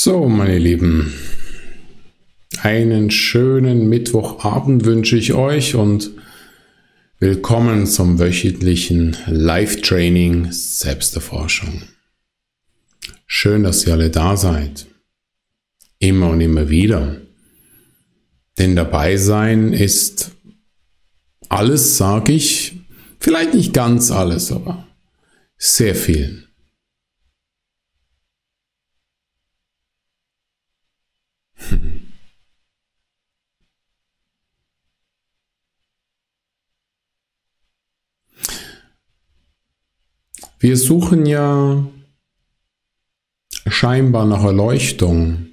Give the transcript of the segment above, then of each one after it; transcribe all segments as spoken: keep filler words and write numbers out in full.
So, meine Lieben, einen schönen Mittwochabend wünsche ich euch und willkommen zum wöchentlichen Live-Training Selbsterforschung. Schön, dass ihr alle da seid. Immer und immer wieder. Denn dabei sein ist alles, sage ich, vielleicht nicht ganz alles, aber sehr viel. Wir suchen ja scheinbar nach Erleuchtung,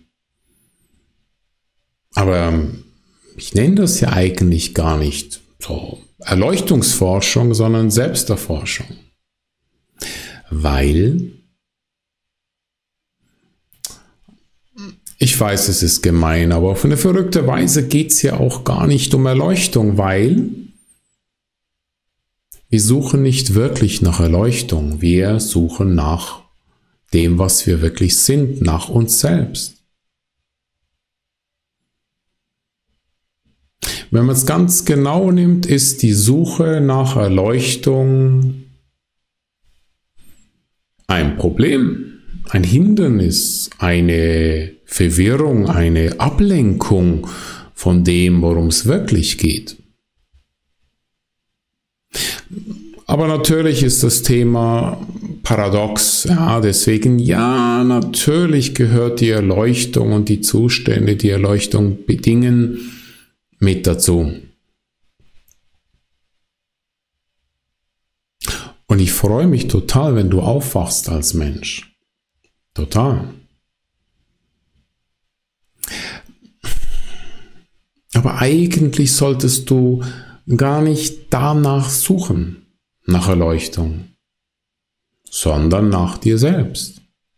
aber ich nenne das ja eigentlich gar nicht so Erleuchtungsforschung, sondern Selbsterforschung, weil ich weiß, es ist gemein, aber auf eine verrückte Weise geht es ja auch gar nicht um Erleuchtung, weil wir suchen nicht wirklich nach Erleuchtung, wir suchen nach dem, was wir wirklich sind, nach uns selbst. Wenn man es ganz genau nimmt, ist die Suche nach Erleuchtung ein Problem, ein Hindernis, eine Verwirrung, eine Ablenkung von dem, worum es wirklich geht. Aber natürlich ist das Thema paradox, ja, deswegen, ja, natürlich gehört die Erleuchtung und die Zustände, die Erleuchtung bedingen, mit dazu. Und ich freue mich total, wenn du aufwachst als Mensch. Total. Aber eigentlich solltest du gar nicht danach suchen, nach Erleuchtung, sondern nach dir selbst.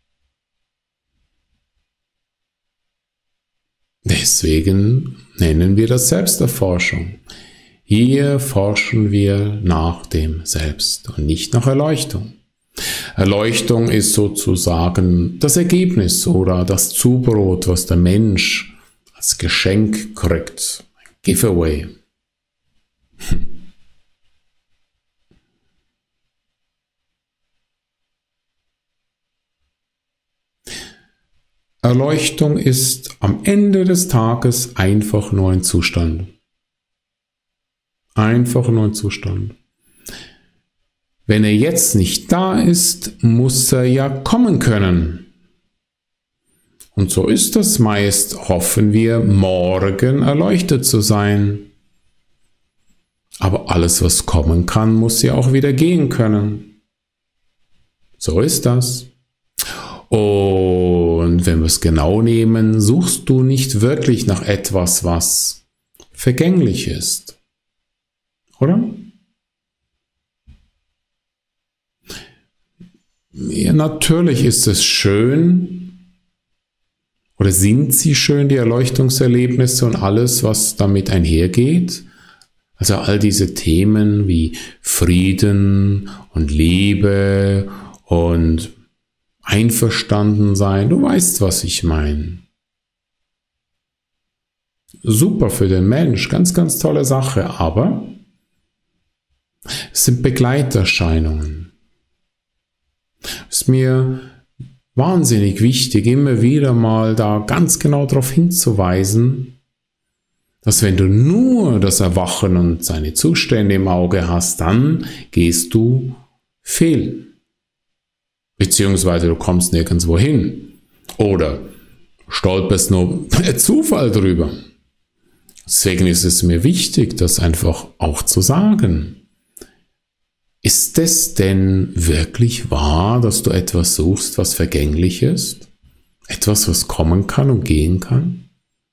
Deswegen nennen wir das Selbsterforschung. Hier forschen wir nach dem Selbst und nicht nach Erleuchtung. Erleuchtung ist sozusagen das Ergebnis oder das Zubrot, was der Mensch als Geschenk kriegt, ein Giveaway. Erleuchtung ist am Ende des Tages einfach nur ein Zustand. Einfach nur ein Zustand. Wenn er jetzt nicht da ist, muss er ja kommen können. Und so ist das meist, hoffen wir, morgen erleuchtet zu sein. Aber alles, was kommen kann, muss ja auch wieder gehen können. So ist das. Und wenn wir es genau nehmen, suchst du nicht wirklich nach etwas, was vergänglich ist. Oder? Ja, natürlich ist es schön, oder sind sie schön, die Erleuchtungserlebnisse und alles, was damit einhergeht. Also all diese Themen wie Frieden und Liebe und einverstanden sein, du weißt, was ich meine. Super für den Mensch, ganz, ganz tolle Sache, aber es sind Begleiterscheinungen. Es ist mir wahnsinnig wichtig, immer wieder mal da ganz genau darauf hinzuweisen, dass wenn du nur das Erwachen und seine Zustände im Auge hast, dann gehst du fehl. Beziehungsweise du kommst nirgendwo hin. Oder stolperst nur per Zufall drüber. Deswegen ist es mir wichtig, das einfach auch zu sagen. Ist es denn wirklich wahr, dass du etwas suchst, was vergänglich ist? Etwas, was kommen kann und gehen kann?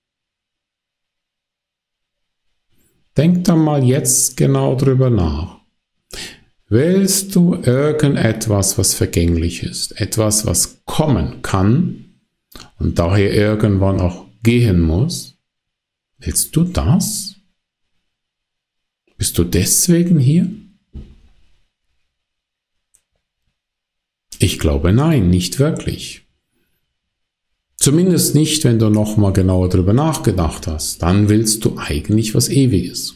Denk da mal jetzt genau drüber nach. Willst du irgendetwas, was vergänglich ist, etwas, was kommen kann und daher irgendwann auch gehen muss? Willst du das? Bist du deswegen hier? Ich glaube nein, nicht wirklich. Zumindest nicht, wenn du nochmal genauer darüber nachgedacht hast. Dann willst du eigentlich was Ewiges.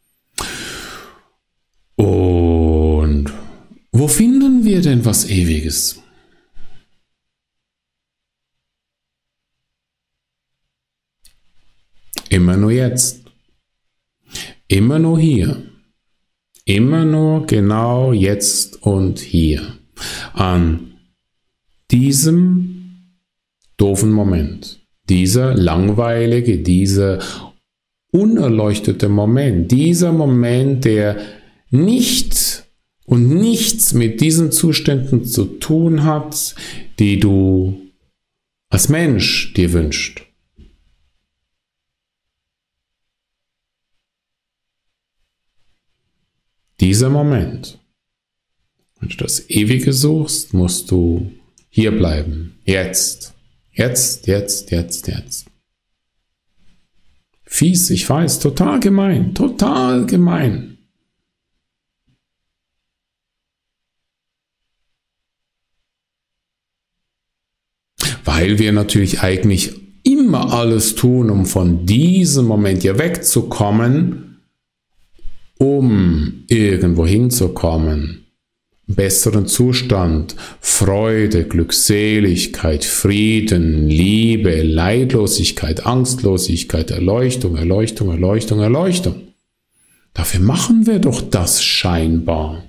Und wo finden wir denn was Ewiges? Immer nur jetzt. Immer nur hier. Immer nur genau jetzt und hier. An diesem doofen Moment. Dieser langweilige, dieser unerleuchtete Moment. Dieser Moment, der nicht und nichts mit diesen Zuständen zu tun hat, die du als Mensch dir wünschst. Dieser Moment. Wenn du das Ewige suchst, musst du hier bleiben. Jetzt. Jetzt, jetzt, jetzt, jetzt. Fies, ich weiß, total gemein, total gemein. Weil wir natürlich eigentlich immer alles tun, um von diesem Moment hier wegzukommen, um irgendwo hinzukommen. Besseren Zustand, Freude, Glückseligkeit, Frieden, Liebe, Leidlosigkeit, Angstlosigkeit, Erleuchtung, Erleuchtung, Erleuchtung, Erleuchtung. Dafür machen wir doch das scheinbar.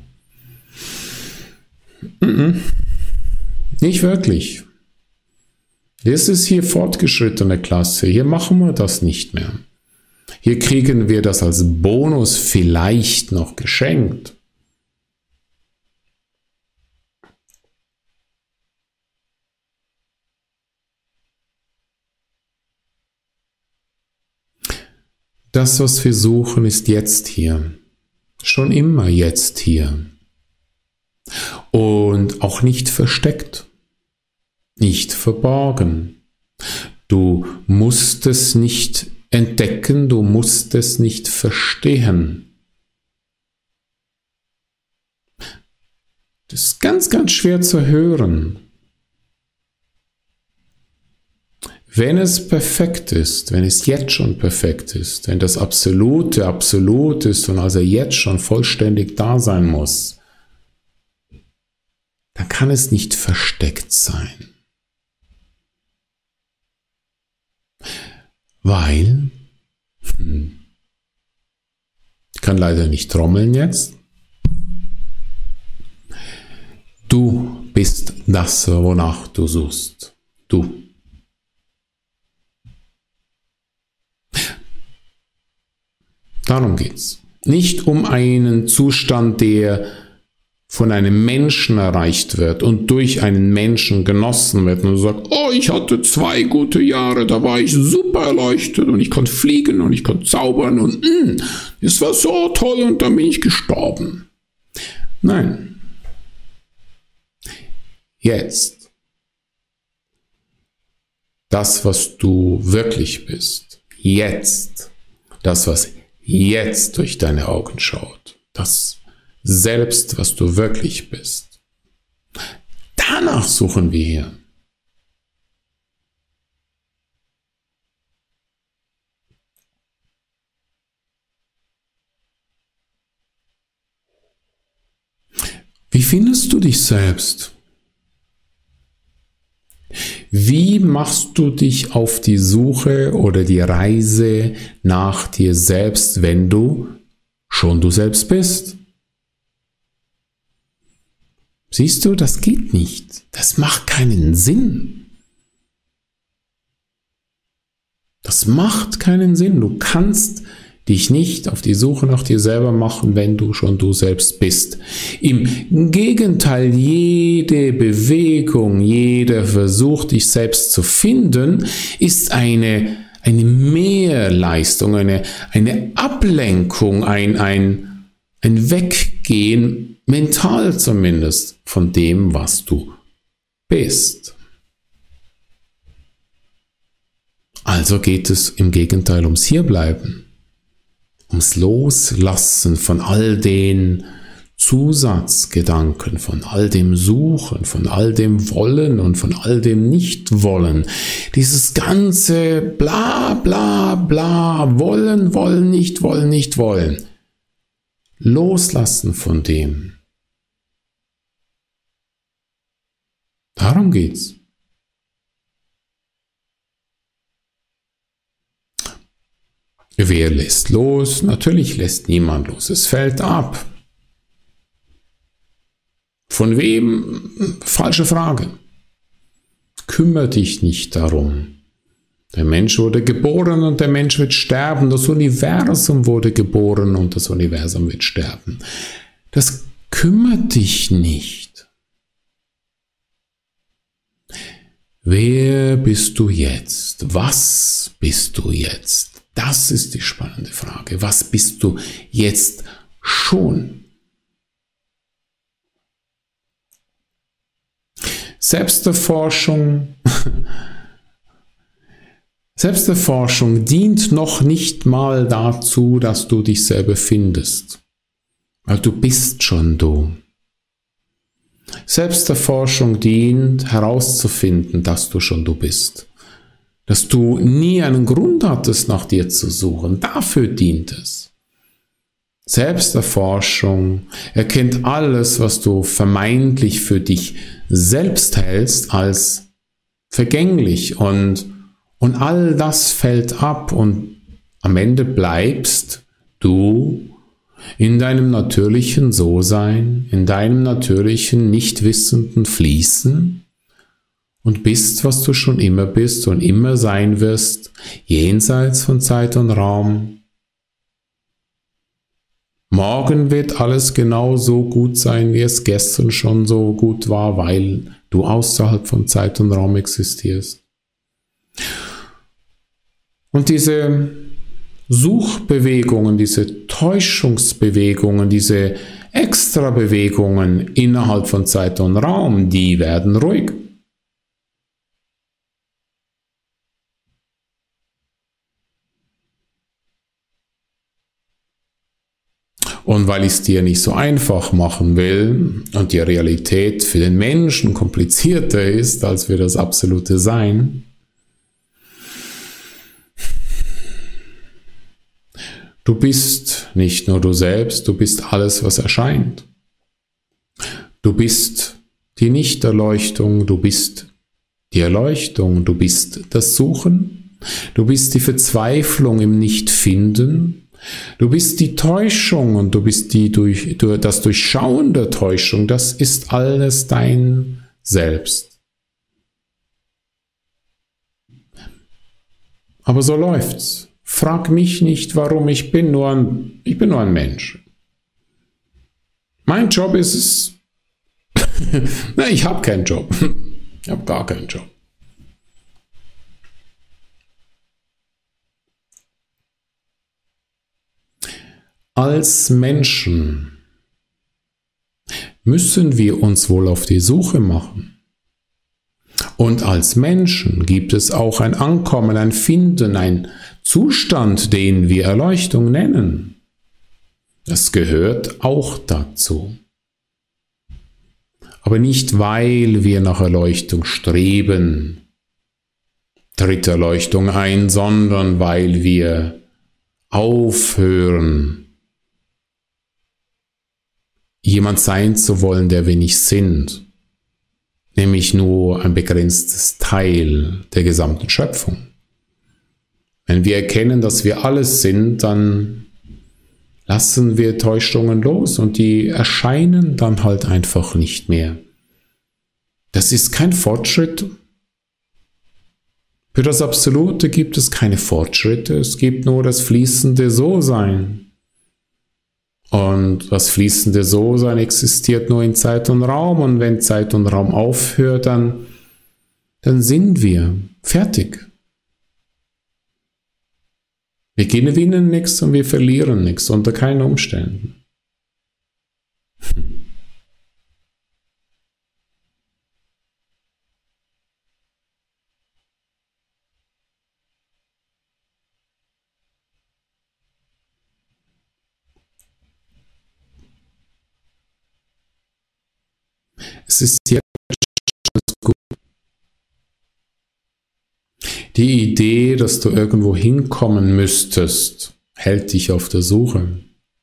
Nicht wirklich. Das ist hier fortgeschrittene Klasse. Hier machen wir das nicht mehr. Hier kriegen wir das als Bonus vielleicht noch geschenkt. Das, was wir suchen, ist jetzt hier. Schon immer jetzt hier. Und auch nicht versteckt. Nicht verborgen. Du musst es nicht entdecken, du musst es nicht verstehen. Das ist ganz, ganz schwer zu hören. Wenn es perfekt ist, wenn es jetzt schon perfekt ist, wenn das Absolute absolut ist und also jetzt schon vollständig da sein muss, dann kann es nicht versteckt sein. Weil, hm, ich kann leider nicht trommeln jetzt, du bist das, wonach du suchst. Du. Darum geht's. Nicht um einen Zustand, der von einem Menschen erreicht wird und durch einen Menschen genossen wird und sagt, oh, ich hatte zwei gute Jahre, da war ich super erleuchtet und ich konnte fliegen und ich konnte zaubern und mh, es war so toll und dann bin ich gestorben. Nein. Jetzt. Das, was du wirklich bist. Jetzt. Das, was jetzt durch deine Augen schaut. Das Selbst, was du wirklich bist. Danach suchen wir hier. Wie findest du dich selbst? Wie machst du dich auf die Suche oder die Reise nach dir selbst, wenn du schon du selbst bist? Siehst du, das geht nicht. Das macht keinen Sinn. Das macht keinen Sinn. Du kannst dich nicht auf die Suche nach dir selber machen, wenn du schon du selbst bist. Im Gegenteil, jede Bewegung, jeder Versuch, dich selbst zu finden, ist eine, eine Mehrleistung, eine, eine Ablenkung, ein, ein, ein Weggehen, mental zumindest, von dem, was du bist. Also geht es im Gegenteil ums Hierbleiben. Ums Loslassen von all den Zusatzgedanken, von all dem Suchen, von all dem Wollen und von all dem Nichtwollen. Dieses ganze bla bla bla, wollen, wollen, nicht wollen, nicht wollen. Loslassen von dem. Darum geht's. Wer lässt los? Natürlich lässt niemand los. Es fällt ab. Von wem? Falsche Frage. Kümmere dich nicht darum. Der Mensch wurde geboren und der Mensch wird sterben. Das Universum wurde geboren und das Universum wird sterben. Das kümmert dich nicht. Wer bist du jetzt? Was bist du jetzt? Das ist die spannende Frage. Was bist du jetzt schon? Selbsterforschung, Selbsterforschung dient noch nicht mal dazu, dass du dich selber findest. Weil du bist schon du. Selbsterforschung dient herauszufinden, dass du schon du bist. Dass du nie einen Grund hattest, nach dir zu suchen. Dafür dient es. Selbsterforschung erkennt alles, was du vermeintlich für dich selbst hältst, als vergänglich und, und all das fällt ab und am Ende bleibst du in deinem natürlichen So-Sein, in deinem natürlichen, nicht wissenden Fließen und bist, was du schon immer bist und immer sein wirst, jenseits von Zeit und Raum. Morgen wird alles genau so gut sein, wie es gestern schon so gut war, weil du außerhalb von Zeit und Raum existierst. Und diese Suchbewegungen, diese Täuschungsbewegungen, diese Extrabewegungen innerhalb von Zeit und Raum, die werden ruhig. Und weil ich es dir nicht so einfach machen will und die Realität für den Menschen komplizierter ist, als für das absolute Sein, du bist nicht nur du selbst, du bist alles, was erscheint. Du bist die Nichterleuchtung, du bist die Erleuchtung, du bist das Suchen, du bist die Verzweiflung im Nichtfinden, du bist die Täuschung und du bist die durch, das Durchschauen der Täuschung, das ist alles dein Selbst. Aber so läuft's. Frag mich nicht, warum, ich bin nur ein, ich bin nur ein Mensch. Mein Job ist es, nein, ich habe keinen Job. Ich habe gar keinen Job. Als Menschen müssen wir uns wohl auf die Suche machen. Und als Menschen gibt es auch ein Ankommen, ein Finden, ein Zustand, den wir Erleuchtung nennen. Das gehört auch dazu. Aber nicht, weil wir nach Erleuchtung streben, tritt Erleuchtung ein, sondern weil wir aufhören, jemand sein zu wollen, der wir nicht sind, nämlich nur ein begrenztes Teil der gesamten Schöpfung. Wenn wir erkennen, dass wir alles sind, dann lassen wir Täuschungen los und die erscheinen dann halt einfach nicht mehr. Das ist kein Fortschritt. Für das Absolute gibt es keine Fortschritte, es gibt nur das fließende So-Sein. Und das fließende So-Sein existiert nur in Zeit und Raum und wenn Zeit und Raum aufhört, dann, dann sind wir fertig. Wir gewinnen nichts und wir verlieren nichts, unter keinen Umständen. Es ist jetzt gut. Die Idee, dass du irgendwo hinkommen müsstest, hält dich auf der Suche.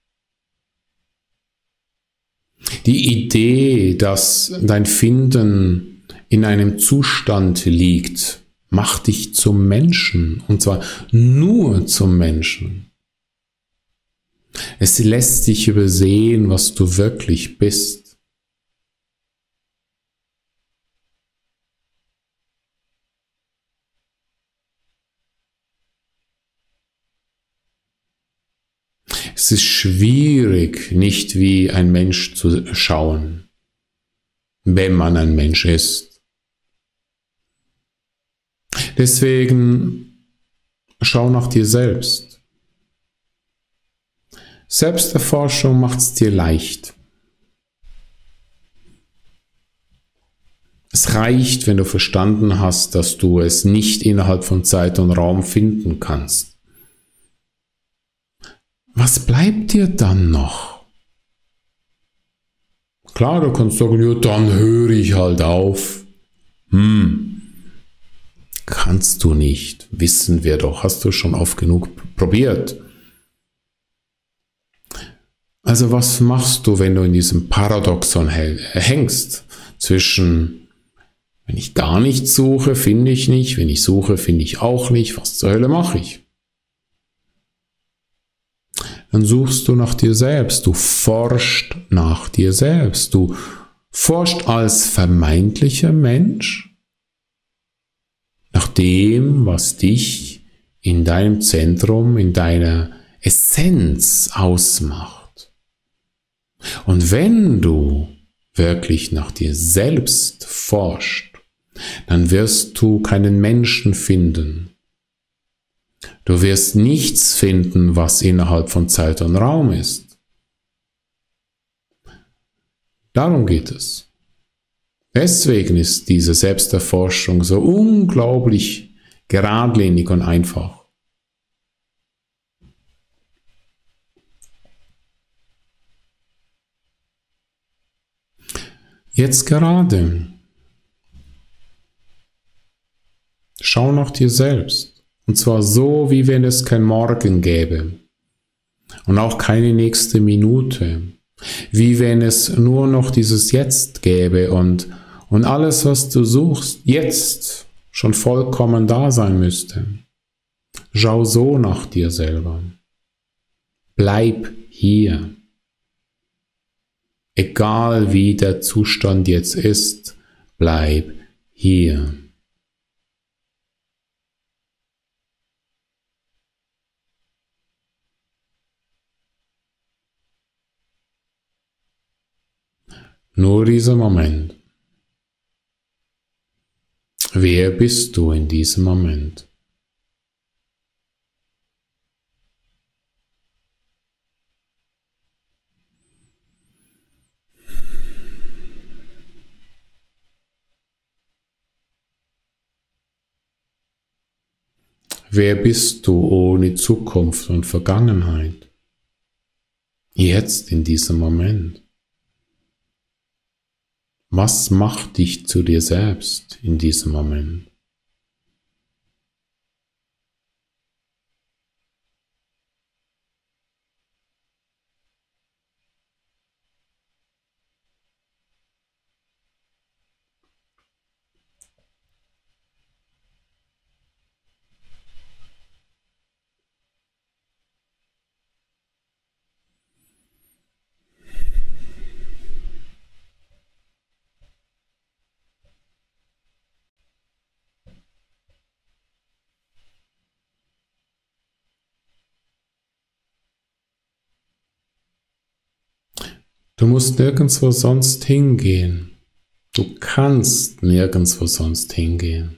Die Idee, dass dein Finden in einem Zustand liegt, macht dich zum Menschen, und zwar nur zum Menschen. Es lässt dich übersehen, was du wirklich bist. Es ist schwierig, nicht wie ein Mensch zu schauen, wenn man ein Mensch ist. Deswegen schau nach dir selbst. Selbsterforschung macht es dir leicht. Es reicht, wenn du verstanden hast, dass du es nicht innerhalb von Zeit und Raum finden kannst. Was bleibt dir dann noch? Klar, du kannst sagen, ja, dann höre ich halt auf. Hm, kannst du nicht, wissen wir doch, hast du schon oft genug probiert. Also was machst du, wenn du in diesem Paradoxon hängst zwischen, wenn ich gar nichts suche, finde ich nicht, wenn ich suche, finde ich auch nicht, was zur Hölle mache ich? Dann suchst du nach dir selbst, du forschst nach dir selbst, du forschst als vermeintlicher Mensch nach dem, was dich in deinem Zentrum, in deiner Essenz ausmacht. Und wenn du wirklich nach dir selbst forschst, dann wirst du keinen Menschen finden. Du wirst nichts finden, was innerhalb von Zeit und Raum ist. Darum geht es. Deswegen ist diese Selbsterforschung so unglaublich geradlinig und einfach. Jetzt gerade. Schau nach dir selbst. Und zwar so, wie wenn es kein Morgen gäbe und auch keine nächste Minute, wie wenn es nur noch dieses Jetzt gäbe und, und alles, was du suchst, jetzt schon vollkommen da sein müsste. Schau so nach dir selber. Bleib hier. Egal wie der Zustand jetzt ist, bleib hier. Nur dieser Moment. Wer bist du in diesem Moment? Wer bist du ohne Zukunft und Vergangenheit? Jetzt in diesem Moment. Was macht dich zu dir selbst in diesem Moment? Du musst nirgendwo sonst hingehen. Du kannst nirgendwo sonst hingehen.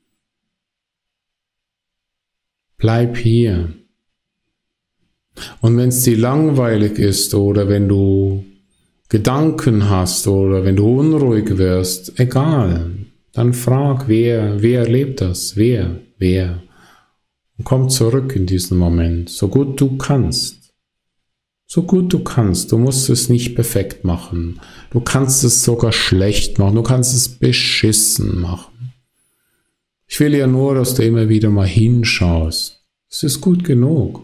Bleib hier. Und wenn es dir langweilig ist oder wenn du Gedanken hast oder wenn du unruhig wirst, egal, dann frag, wer, wer erlebt das? Wer, wer? Und komm zurück in diesen Moment, so gut du kannst. So gut du kannst. Du musst es nicht perfekt machen. Du kannst es sogar schlecht machen. Du kannst es beschissen machen. Ich will ja nur, dass du immer wieder mal hinschaust. Es ist gut genug.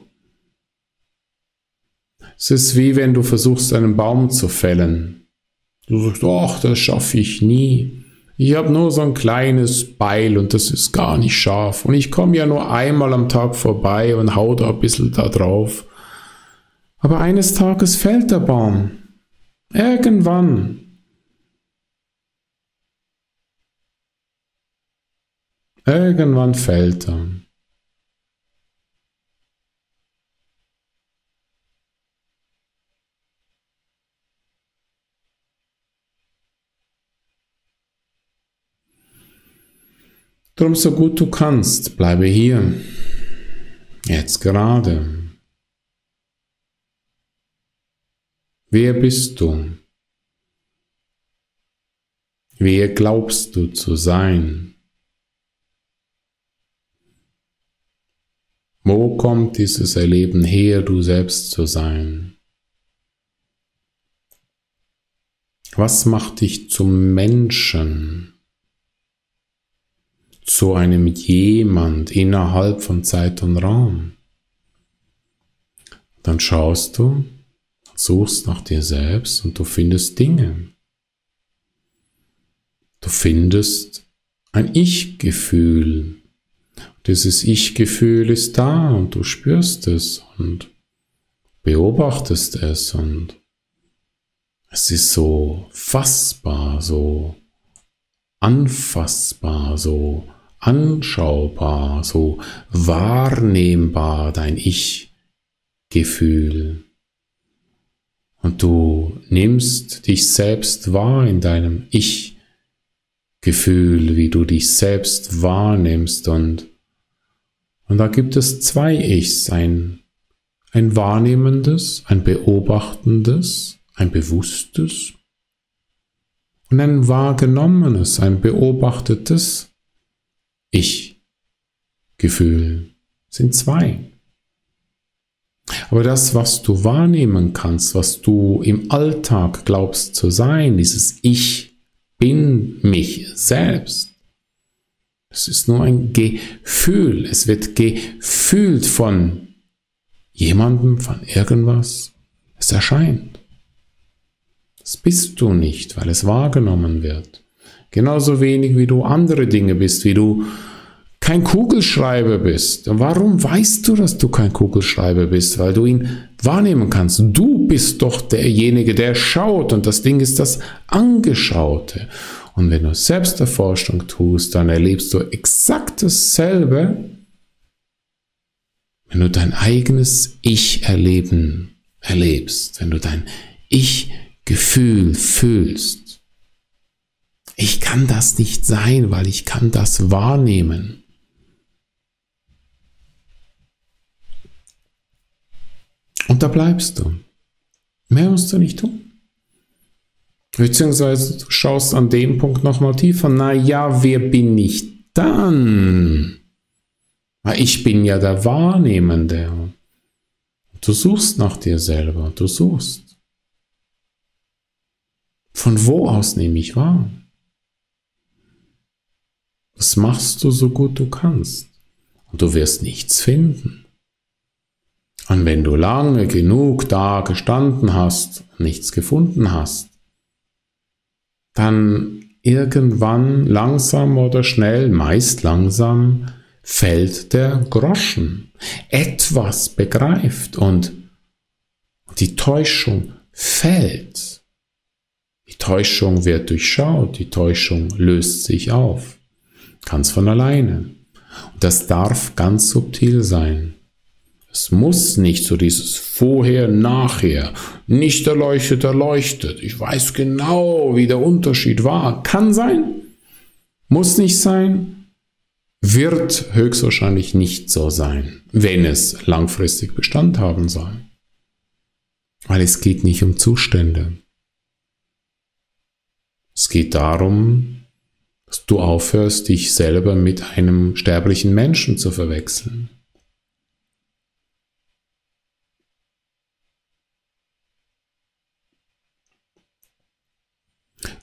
Es ist wie wenn du versuchst, einen Baum zu fällen. Du sagst, ach, das schaffe ich nie. Ich habe nur so ein kleines Beil und das ist gar nicht scharf. Und ich komme ja nur einmal am Tag vorbei und hau da ein bisschen da drauf. Aber eines Tages fällt der Baum. Irgendwann. Irgendwann fällt er. Drum so gut du kannst, bleibe hier. Jetzt gerade. Wer bist du? Wer glaubst du zu sein? Wo kommt dieses Erleben her, du selbst zu sein? Was macht dich zum Menschen? Zu einem Jemand innerhalb von Zeit und Raum? Dann schaust du, suchst nach dir selbst und du findest Dinge. Du findest ein Ich-Gefühl. Dieses Ich-Gefühl ist da und du spürst es und beobachtest es und es ist so fassbar, so anfassbar, so anschaubar, so wahrnehmbar, dein Ich-Gefühl. Und du nimmst dich selbst wahr in deinem Ich-Gefühl, wie du dich selbst wahrnimmst. Und, und da gibt es zwei Ichs, ein, ein wahrnehmendes, ein beobachtendes, ein bewusstes und ein wahrgenommenes, ein beobachtetes Ich-Gefühl. Sind zwei. Aber das, was du wahrnehmen kannst, was du im Alltag glaubst zu sein, dieses Ich bin mich selbst, das ist nur ein Gefühl. Es wird gefühlt von jemandem, von irgendwas. Es erscheint. Das bist du nicht, weil es wahrgenommen wird. Genauso wenig wie du andere Dinge bist, wie du kein Kugelschreiber bist. Und warum weißt du, dass du kein Kugelschreiber bist? Weil du ihn wahrnehmen kannst. Du bist doch derjenige, der schaut und das Ding ist das Angeschaute. Und wenn du Selbsterforschung tust, dann erlebst du exakt dasselbe, wenn du dein eigenes Ich-Erleben erlebst, wenn du dein Ich-Gefühl fühlst. Ich kann das nicht sein, weil ich kann das wahrnehmen. Und da bleibst du. Mehr musst du nicht tun. Beziehungsweise du schaust an dem Punkt nochmal tiefer. Na ja, wer bin ich dann? Ich bin ja der Wahrnehmende. Du suchst nach dir selber. Du suchst. Von wo aus nehme ich wahr? Das machst du so gut du kannst. Und du wirst nichts finden. Und wenn du lange genug da gestanden hast und nichts gefunden hast, dann irgendwann langsam oder schnell, meist langsam, fällt der Groschen. Etwas begreift und die Täuschung fällt. Die Täuschung wird durchschaut, die Täuschung löst sich auf. Ganz von alleine. Und das darf ganz subtil sein. Es muss nicht so dieses Vorher, Nachher, nicht erleuchtet, erleuchtet. Ich weiß genau, wie der Unterschied war. Kann sein, muss nicht sein, wird höchstwahrscheinlich nicht so sein, wenn es langfristig Bestand haben soll. Weil es geht nicht um Zustände. Es geht darum, dass du aufhörst, dich selber mit einem sterblichen Menschen zu verwechseln.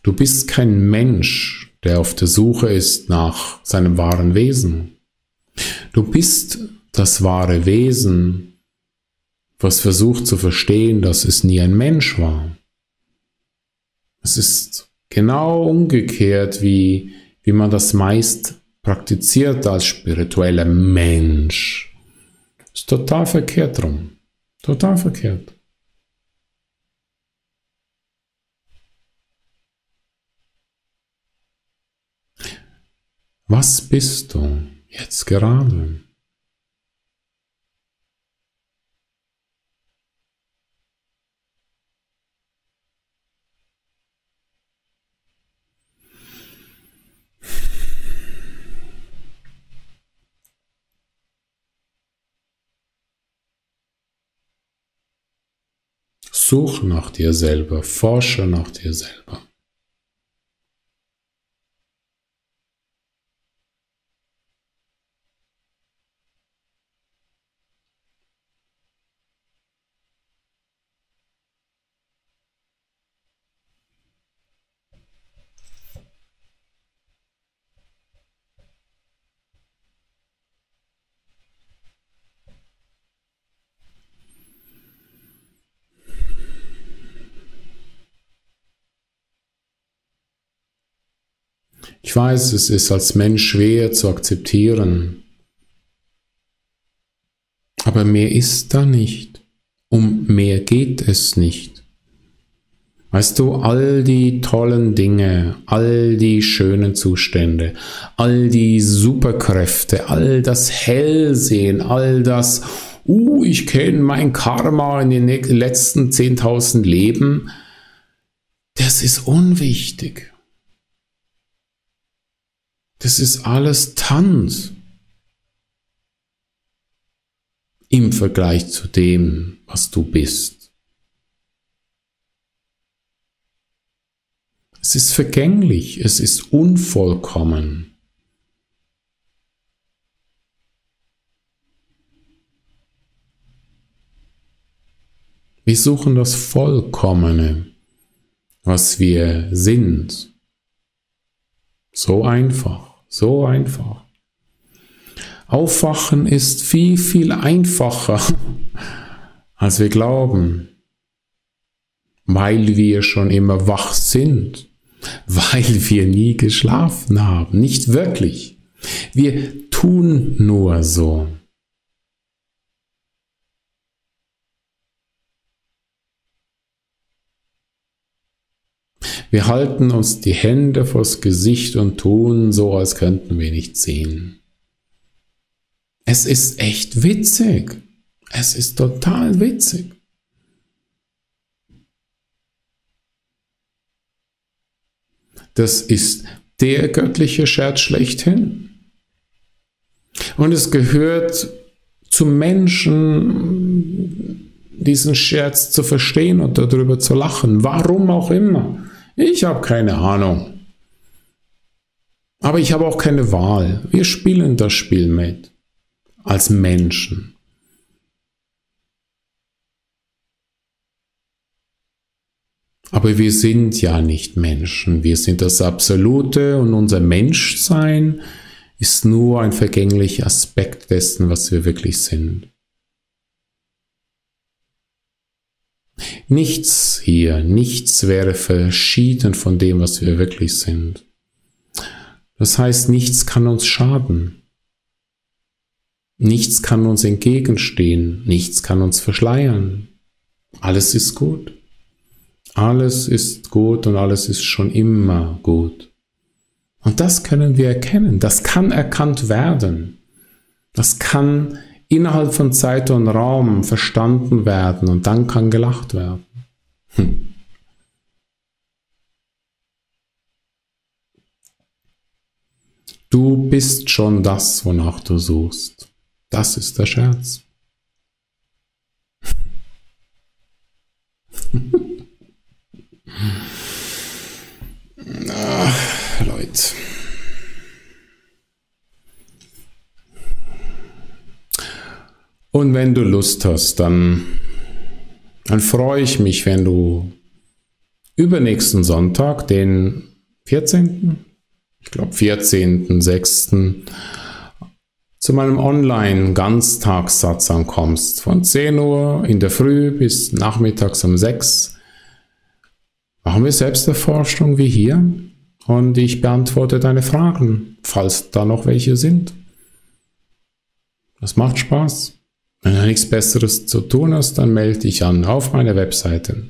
Du bist kein Mensch, der auf der Suche ist nach seinem wahren Wesen. Du bist das wahre Wesen, was versucht zu verstehen, dass es nie ein Mensch war. Es ist genau umgekehrt, wie, wie man das meist praktiziert als spiritueller Mensch. Ist total verkehrt drum. Total verkehrt. Was bist du jetzt gerade? Such nach dir selber, forsche nach dir selber. Ich weiß, es ist als Mensch schwer zu akzeptieren, aber mehr ist da nicht. Um mehr geht es nicht. Weißt du, all die tollen Dinge, all die schönen Zustände, all die Superkräfte, all das Hellsehen, all das, uh, ich kenne mein Karma in den letzten zehntausend Leben, das ist unwichtig. Das ist alles Tanz im Vergleich zu dem, was du bist. Es ist vergänglich, es ist unvollkommen. Wir suchen das Vollkommene, was wir sind. So einfach. So einfach. Aufwachen ist viel, viel einfacher, als wir glauben, weil wir schon immer wach sind, weil wir nie geschlafen haben. Nicht wirklich. Wir tun nur so. Wir halten uns die Hände vors Gesicht und tun so, als könnten wir nicht sehen. Es ist echt witzig. Es ist total witzig. Das ist der göttliche Scherz schlechthin. Und es gehört zum Menschen, diesen Scherz zu verstehen und darüber zu lachen. Warum auch immer. Ich habe keine Ahnung. Aber ich habe auch keine Wahl. Wir spielen das Spiel mit. Als Menschen. Aber wir sind ja nicht Menschen. Wir sind das Absolute und unser Menschsein ist nur ein vergänglicher Aspekt dessen, was wir wirklich sind. Nichts hier, nichts wäre verschieden von dem, was wir wirklich sind. Das heißt, nichts kann uns schaden. Nichts kann uns entgegenstehen. Nichts kann uns verschleiern. Alles ist gut. Alles ist gut und alles ist schon immer gut. Und das können wir erkennen. Das kann erkannt werden. Das kann innerhalb von Zeit und Raum verstanden werden und dann kann gelacht werden. Hm. Du bist schon das, wonach du suchst. Das ist der Scherz. Ach, Leute. Und wenn du Lust hast, dann, dann freue ich mich, wenn du übernächsten Sonntag, den vierzehnten Ich glaube vierzehnten sechsten zu meinem Online-Ganztagssatz ankommst. Von zehn Uhr in der Früh bis nachmittags um sechs machen wir Selbsterforschung wie hier und ich beantworte deine Fragen, falls da noch welche sind. Das macht Spaß. Wenn du nichts Besseres zu tun hast, dann melde dich an auf meine Webseite.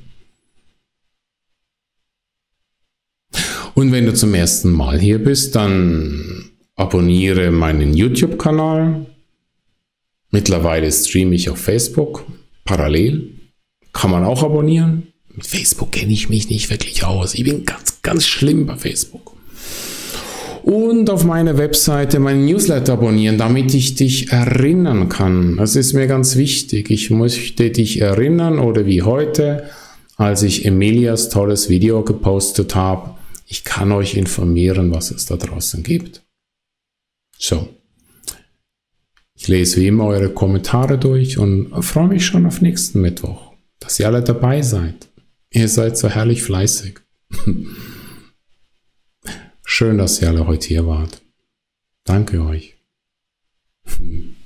Und wenn du zum ersten Mal hier bist, dann abonniere meinen YouTube-Kanal. Mittlerweile streame ich auf Facebook, parallel. Kann man auch abonnieren. Mit Facebook kenne ich mich nicht wirklich aus. Ich bin ganz, ganz schlimm bei Facebook. Und auf meiner Webseite meinen Newsletter abonnieren, damit ich dich erinnern kann. Das ist mir ganz wichtig. Ich möchte dich erinnern, oder wie heute, als ich Emilias tolles Video gepostet habe. Ich kann euch informieren, was es da draußen gibt. So. Ich lese wie immer eure Kommentare durch und freue mich schon auf nächsten Mittwoch, dass ihr alle dabei seid. Ihr seid so herrlich fleißig. Schön, dass ihr alle heute hier wart. Danke euch.